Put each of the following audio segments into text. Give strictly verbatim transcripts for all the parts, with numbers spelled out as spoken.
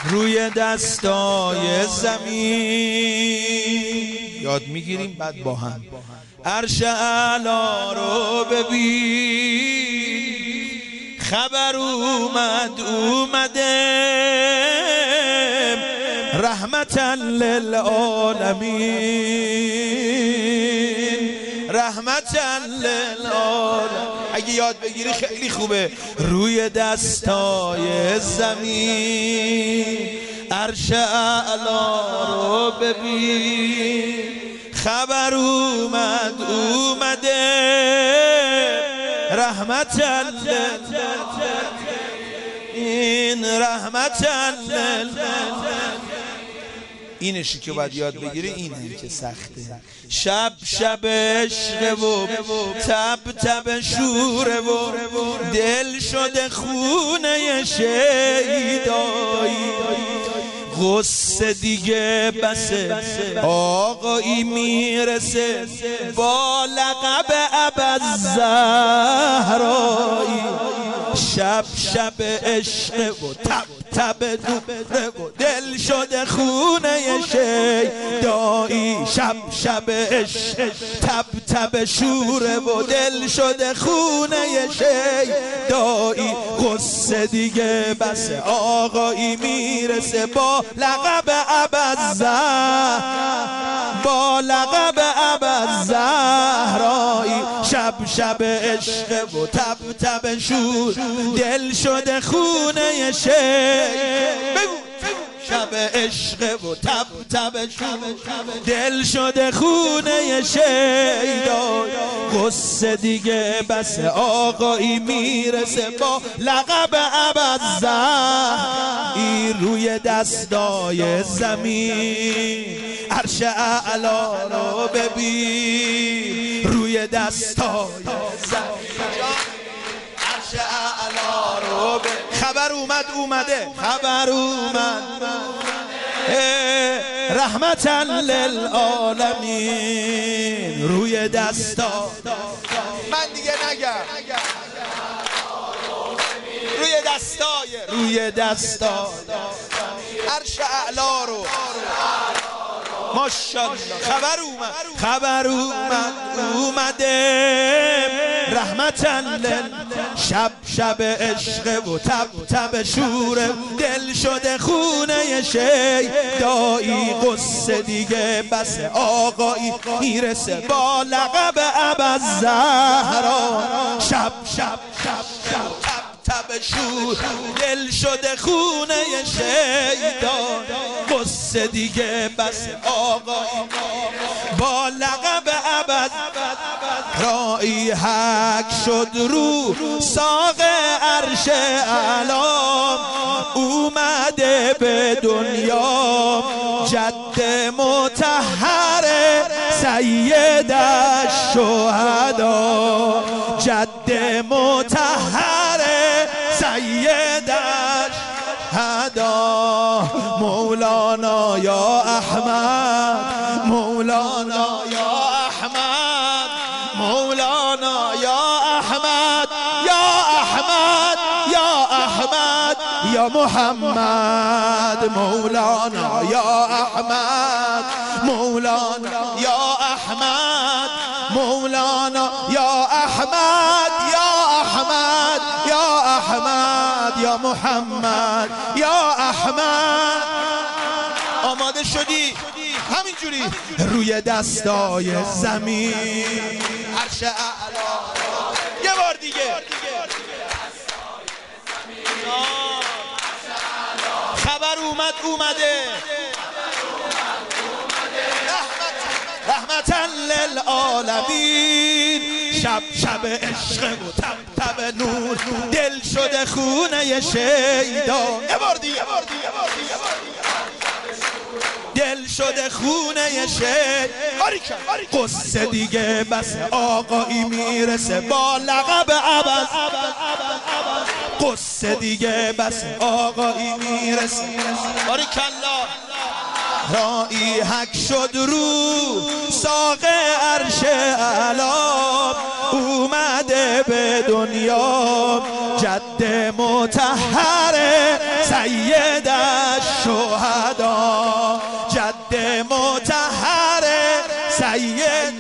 روی دستای زمین یاد میگیریم بعد با هم عرش اعلا رو ببین خبر اومد اومده رحمتا للعالمین رحمتا للعالمین. اگه یاد بگیری خیلی خوبه. روی دستای زمین عرش اعلا رو ببین خبر اومد اومده رحمتا للعالمین رحمتا للعالمین. اینشی که باید یاد بگیری اینه که سخته. شب شب عشق و تب تب شوره و دل شده خونه شیدایی غصه دیگه بسه آقایی میرسه با لقب ابوالزهرایی شب شب عشق و تب تب نوره و دل شده خونه شیدایی شب شب عشق تب تب شوره و دل شده خونه شیدایی غصه دیگه بسه آقایی میرسه با لقب ابوالزهر با لقب ابوالزهرایی شب شب عشق و تب تب شور دل شده خونه شیدایی شب عشق و تب تب شور دل شده خونه شیدایی غصه دیگه بس آقایی میرسه با لقب ابوالزهر این روی دستای زمین عرش اعلا رو ببین روی دستای زمین عرش اعلا رو ببین خبر اومد اومده خبر اومد رحمتا للعالمین روی دستا من دیگه نگم روی دستای روی دستا عرش اعلا رو ماشاءالله خبر اومد خبر اومد اومده رحمتا لل شب شب عشق و تب تب شوره دل شده خونه شیدایی غصه دیگه بس آقایی میرسه با لقب ابوالزهرا شب شب شب شب تب شور دل شده خونه شیدایی غصه دیگه بس آقایی با لقب ابوالزهرایی حق شد رو ساق عرش اعلا اومده به دنیا جد مطهر سید الشهدا جد مطهر سیدش هدا مولانا یا احمد مولانا یا احمد مولانا یا احمد یا احمد یا احمد یا محمد مولانا یا احمد مولانا یا احمد مولانا یا احمد یا احمد یا احمد یا محمد یا احمد. آماده شدی؟ همینجوری روی دستای زمین عرش اعلا یه بار دیگه خبر اومد اومده رحمتا للعالمین شب شب عشق و تب تب نور دل شده خونه شیدا یه بار دیگه دل شده خونه شید قصه دیگه بس آقایی میرسه با لقب عباس قصه دیگه بس آقایی میرسه باریکالله رایی حق شد رو ساق عرش اعلا اومده به دنیا جد مطهر سید الشهدا جد مطهر سید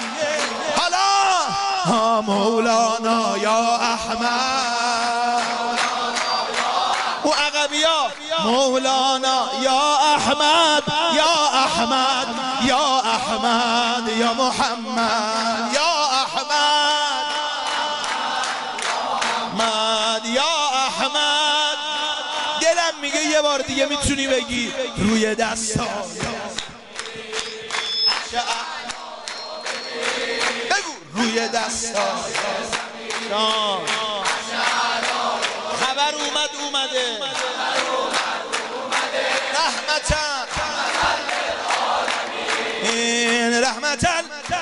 حالا مولانا یا احمد او عقبیا مولانا یا احمد یا احمد یا احمد یا محمد یا احمد محمد یا احمد. دلم میگه یه بار دیگه میتونی بگی روی دستا بگو روی دستا خبر اومد اومده رحمتن این رحمتن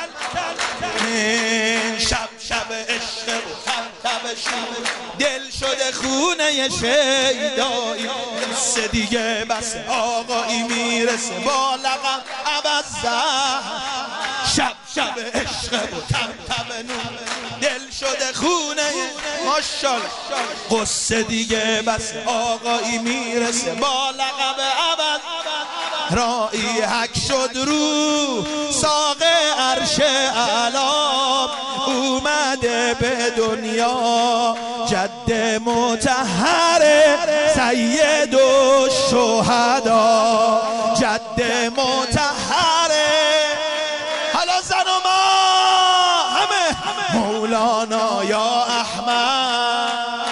شب شب عشق و تب شب دل شده خونه شیدایی سه دیگه بس آقایی میرسه با لقب عبزه شب شب عشق و تب تب نور دل شده خونه ماشالله قصه دیگه بس آقایی میرسه با لقب عبد رائی حک شد رو ساق عرش علام اومده به دنیا جد مطهر سید الشهدا جد مطهر. حالا زن و ما همه مولانا یا احمد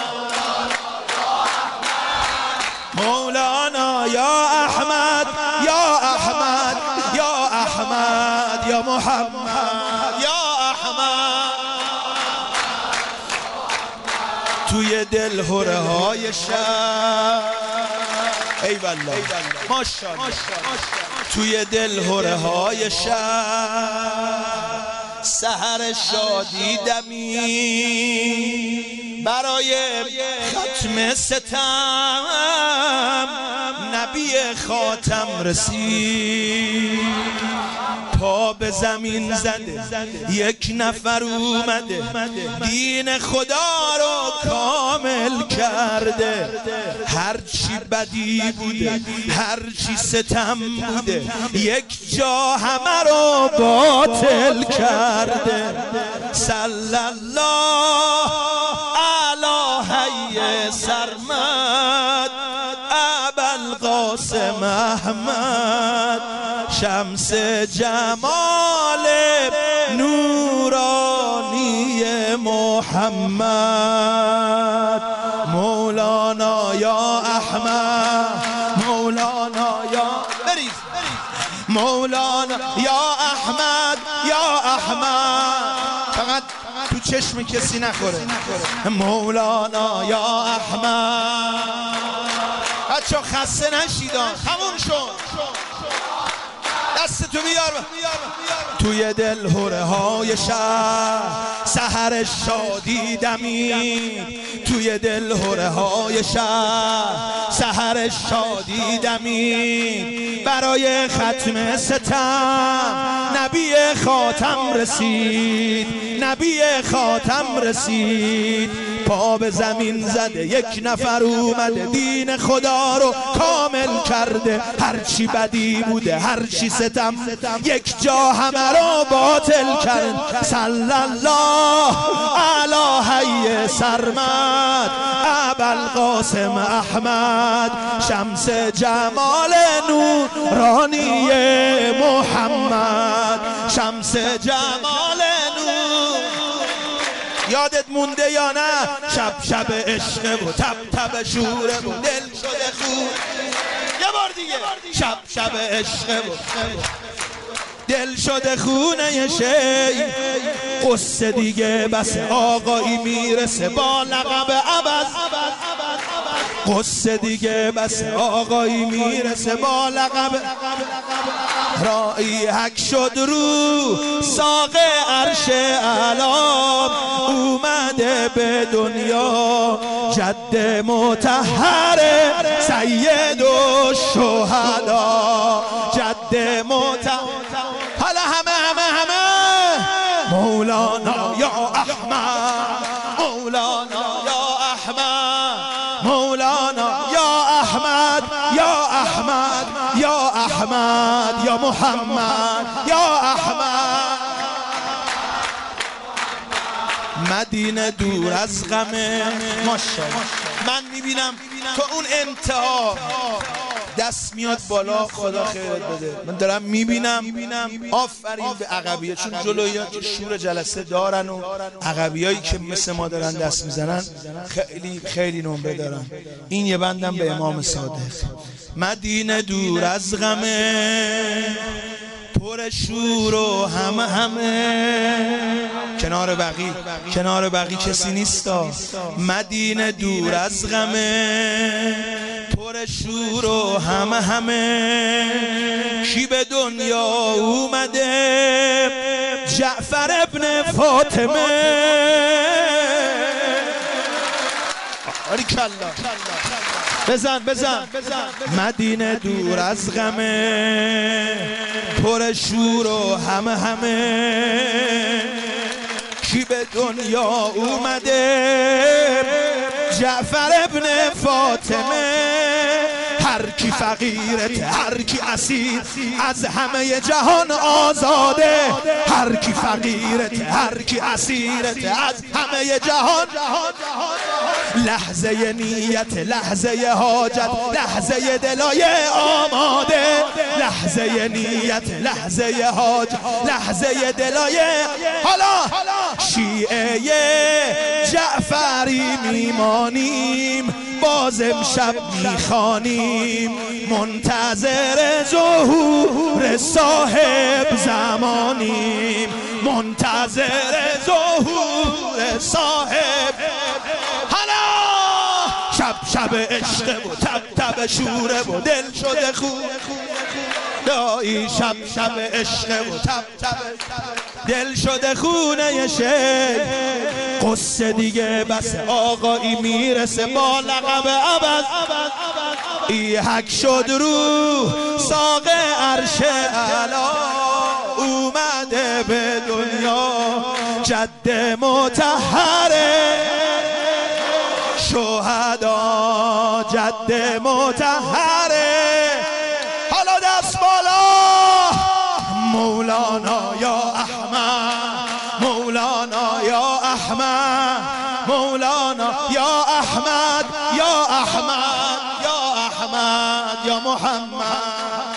مولانا یا احمد یا احمد یا احمد یا محمد یا احمد. توی دل هره های شب ای والله ماشاءالله توی دل هره های شب سحر شادی دمی برای ختم ستم نبی خاتم رسید پا به زمین زده یک نفر اومده دین خدا رو کامل کرده هرچی بدی بوده هرچی ستم بوده یک جا همه رو باطل کرده صلی الله علی حی سرمد ابوالقاسم احمد شمس جمال نورانی محمد مولانا یا احمد مولانا یا بریز مولانا یا احمد یا احمد فقط تو چشم کسی نخوره مولانا یا احمد. بچه خسته نشیدان تموم شد دست تو بیار توی دل هره های شب سحر شادی دمی توی دل هره های شب سحر شادی دمی برای ختم ستم نبی خاتم رسید نبی خاتم رسید پا به زمین زده یک نفر اومده دین خدا رو کامل کرده هرچی بدی بوده هرچی ستم یک جا همه رو باطل کرد صلی الله علی حی سرمد ابوالقاسم احمد شمس جمال نورانی محمد شمس جمال نور. یادت مونده یا نه شب شب عشق و تب تب شوره و دل شده خون یه بار دیگه شب شب عشق و دل شده خونه شی قصه دیگه بس آقایی میرسه با لقب عبد قصه دیگه بس آقایی میرسه با لقب رائی حک شد رو ساق عرش علام اومده به دنیا جد مطهر سید الشهدا جد مطهر. حالا همه همه همه مولانا یا احمد مولانا یا احمد مولانا یا احمد یا احمد احمد یا احمد یا محمد یا احمد. مدینه دور از غمه. ماشاءالله. من میبینم تا اون انتها دست میاد بالا، خدا خیرت بده. من دارم میبینم آفرین به عقبیه، چون جلویی که شور جلسه دارن و عقبیایی که مثل ما دارن دست میزنن خیلی خیلی نمره دارن. این یه بندم به امام صادق. مدینه دور از غمه، پر شور و همه همه. کنار بقی کنار بقی کسی نیستا. مدینه دور از غمه، پر شور و همه همه. کی به دنیا اومده؟ جعفر ابن فاطمه. باریکالله. بزن بزن. مدینه دور از غمه، پر شور و همه همه. کی به دنیا اومده؟ جعفر ابن فاطمه. هر کی فقیرت، هر کی اسیر، از همه جهان آزاده. هر کی فقیرت، هر کی اسیرت، از همه جهان. لحظه نیت، لحظه حاجت، لحظه دلای آماده. لحظه نیت، لحظه حاجت، لحظه دلای. حالا شیعه جعفری میمانیم، باز امشب میخوانیم. منتظر ظهور صاحب زمانیم، منتظر ظهور صاحب. حالا شب شب عشق و تب تب شوره و دل شده خون. دایی شب شب عشق و تب تب دل شده خونه شیخ. قصه دیگه بس آقایی میرسه با لقب عبد. ای حک شد رو ساق عرش اعلا، اومده به دنیا جد مطهره. شهدا جد مطهره. حالا دست بالا. مولانا یا احمد، مولانا یا احمد، مولانا یا احمد یا احمد یا احمد یا محمد.